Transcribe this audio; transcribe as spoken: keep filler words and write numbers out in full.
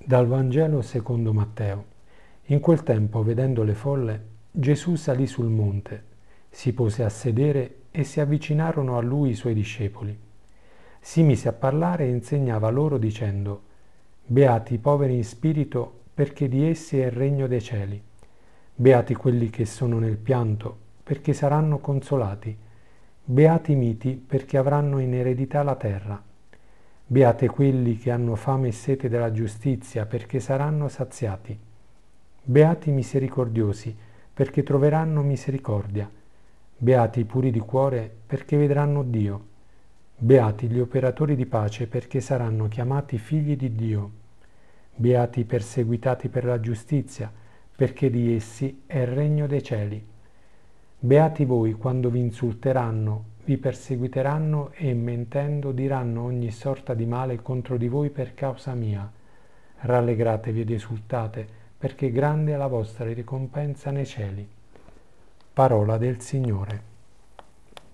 Dal Vangelo secondo Matteo. In quel tempo, vedendo le folle, Gesù salì sul monte, si pose a sedere e si avvicinarono a lui i suoi discepoli. Si mise a parlare e insegnava loro dicendo: Beati i poveri in spirito, perché di essi è il regno dei cieli. Beati quelli che sono nel pianto, perché saranno consolati. Beati i miti, perché avranno in eredità la terra. Beate quelli che hanno fame e sete della giustizia, perché saranno saziati. Beati i misericordiosi, perché troveranno misericordia. Beati i puri di cuore, perché vedranno Dio. Beati gli operatori di pace, perché saranno chiamati figli di Dio. Beati i perseguitati per la giustizia, perché di essi è il regno dei cieli. Beati voi quando vi insulteranno, vi perseguiteranno e mentendo diranno ogni sorta di male contro di voi per causa mia. Rallegratevi ed esultate, perché grande è la vostra ricompensa nei cieli. Parola del Signore.